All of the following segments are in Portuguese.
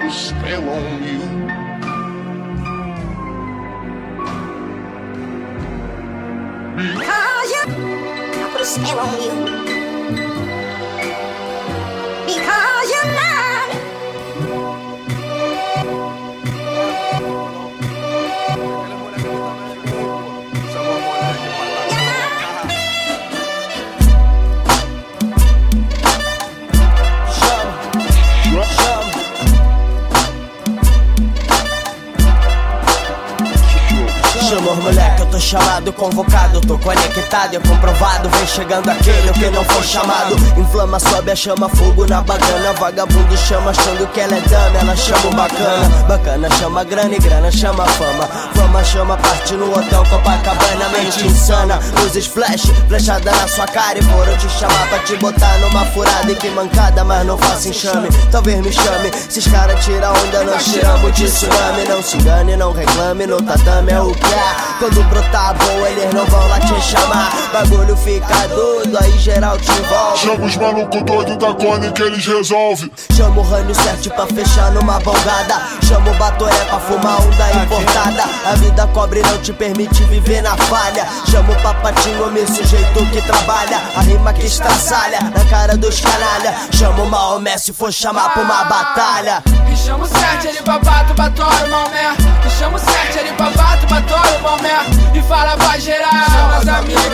put a spell on you. Because I put a spell on you. Because you're mine. Chama os moleque, eu tô chamado, convocado, tô conectado, é comprovado. Vem chegando aquele que não foi chamado. Inflama, sobe a chama, fogo na bagana. Vagabundo chama achando que ela é dama, ela chama o bacana. Bacana chama grana e grana chama fama. Fama chama parte no hotel Copacabana. Mente insana, luzes flash, flechada na sua cara. E foram te chamar pra te botar numa furada. E que mancada, mas não faça enxame. Talvez me chame, se os caras tiram onda, nós tiramos de tsunami. Não se engane, não reclame, no tatame é o que é. Quando brotar boa, eles não vão lá te chamar. Bagulho fica doido, aí geral te envolve. Chama os malucos doidos da Cone que eles resolvem. Chama o Rânio certo pra fechar numa bongada. Chama o Batoré pra fumar onda importada. A vida cobre não te permite viver na falha. Chama o Papatinho, homem sujeito que trabalha. A rima que estraçalha na cara dos canalha. Chama o Maomé se for chamar pra uma batalha. E chama o certo, ele babato, batório, Maomé. E chama o certo, ele babato, batório, Maomé. E fala pra geral, chama as amigas.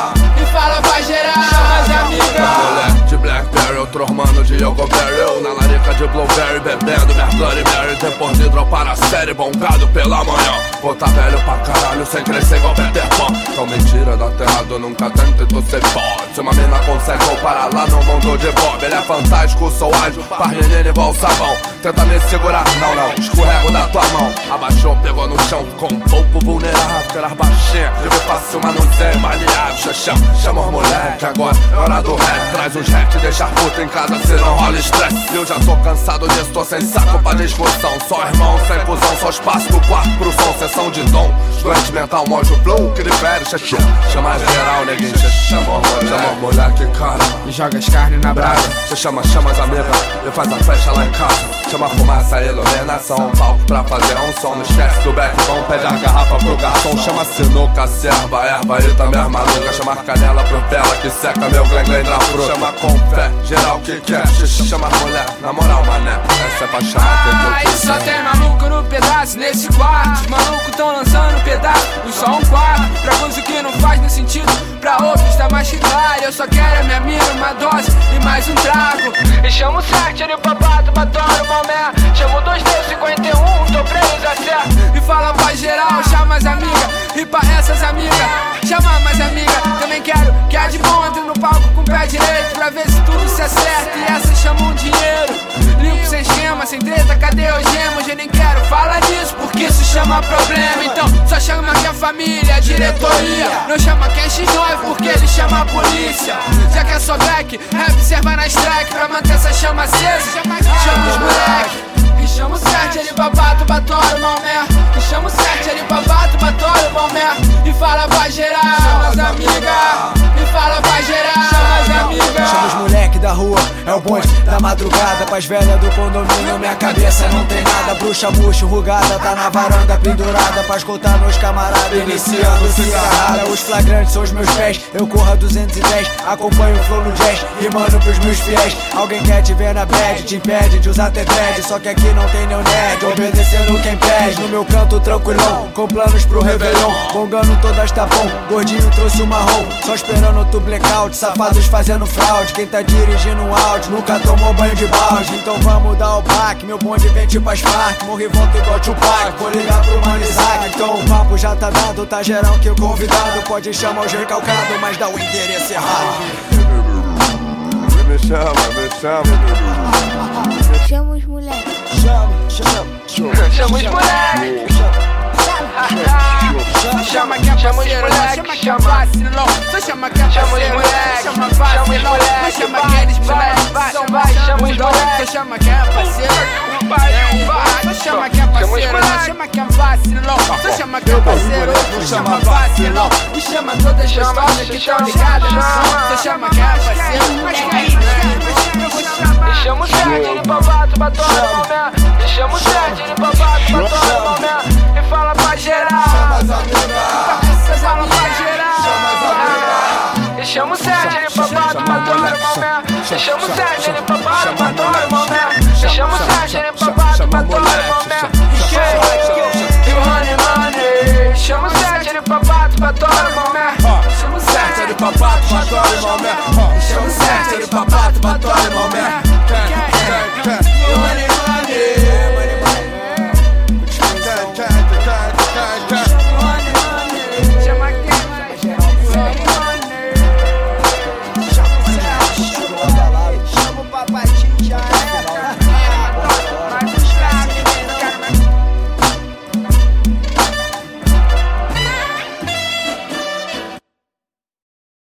E fala pra geral, chama as amigas. Moleque de Blackberry, outro mano de Yogoberry. Eu na larica de Blueberry, bebendo minha Bloody Mary. Depois de dropar a série, bongado pela manhã. Pô, tá velho pra caralho, sem crescer igual Peter Pan. Então mentira da terra, eu nunca tento, tu cê pode. Se uma mina consegue, vou parar lá no mundo de Bob. Ele é fantástico, sou ágil, faz menino igual sabão. Tenta me segurar, não, escorrego da tua mão. Abaixou, pegou no chão, ficou um pouco vulnerável. Pelas baixinhas, vive fácil, mas não sei, maleável. Chama os moleque agora, hora do rap. Traz uns rap, deixa a puta em casa, se não rola estresse. Eu já tô cansado disso, tô sem saco pra discussão. Só irmão, sem fusão, só espaço do quarto pro som. Sessão de dom, doente mental, mojo flow, que libere, chama geral, neguinho, chama os moleque, cara. E joga as carnes na brasa. Cê chama as amigas e faz a festa lá em casa. Chama a fumaça, iluminação, palco pra fazer um som. Não esquece do backbone, pede a garrafa pro garçom. Chama sinuca, serva, erva e também as malucas. Chama canela pro vela que seca meu glen na fruta. Chama com fé, geral que quer. Chama as mulher, na moral, mané. Essa é pra chamar quem tu quiser. Só tem maluco no pedaço nesse quarto. Os malucos tão lançando pedaço, só um quarto. Pra coisa que não faz nem sentido, pra outros tá mais que claro. Eu só quero a minha mina, uma dose e mais um trago. E chamo o 7, ele babato, batório, Maomé. Chamo 2D51, tô preso a certo. E fala pra geral, chama as amigas. E pra essas amigas, chama mais amiga. Também quero que a de bom entre no palco com o pé direito, pra ver se tudo se acerta. E essas chamam dinheiro, limpo sem esquema, sem treta, cadê os gemos? Eu nem quero falar disso, porque isso chama problema. Então só chama que a família, a diretoria. Não chama quem é X9, porque ele chama a polícia. Já que é só black, rap serva na strike, pra manter essa chama acesa. Chama os moleque. E chama o certo, ele babato, batório, Maomé. E chama o certo, ele babato, batório, Maomé. E fala pra geral, chama as amigas. E fala pra geral, chama as amigas. Chama os moleque da rua, é o bonde da madrugada. Pras velhas do condomínio, minha cabeça não tem nada. Bruxa murcha, rugada, tá na varanda pendurada. Pra escutar meus camaradas, iniciando cigarrada. Os flagrantes são os meus pés, eu corro a 210. Acompanho o flow no jazz, rimando pros meus fiéis. Alguém quer te ver na bad, te impede de usar até dread. Só que aqui não tem nenhum nerd, obedecendo quem pede. No meu canto tranquilão, com planos pro Réveillon. Bongando todas tá bom, gordinho trouxe o marrom. Só esperando tu blackout, safados fazendo fraude. Quem tá dirigindo um áudio, nunca tomou banho de balde. Então vamos dar o baque, meu bonde vem tipo as Farc. Morri volta igual Tupac, vou ligar pro Mano Isaac. Então o papo já tá dado, tá geral que o convidado pode chamar os recalcados, mas dá o endereço errado. Me chama. Chama os moleques. Chama os moleques. Chama que é parceiro, chama que é vacilão. Só chama que é parceiro, chama vacilão. Chama que eles moleques são vagabundão. Só chama que é parceiro, só chama que é parceiro, chama que é vacilão. Só chama que é parceiro, chama vacilão. E chama todas as gostosas que tão ligadas no som. Só chama que é parceiro, mas que é isso? E chama o certo, ele babato, batório, Maomé. chama o sete de babado pra todo momento. E fala pra geral. Chama as amigas. Fala pra geral. E chama o sete de babado pra todo momento. E chama o sete de babado pra todo momento. E chama o sete de babado pra todo momento. E o honey money. Chama o sete de babado pra todo momento. Chama o sete de babado pra todo momento. Chama o sete de babado pra todo momento.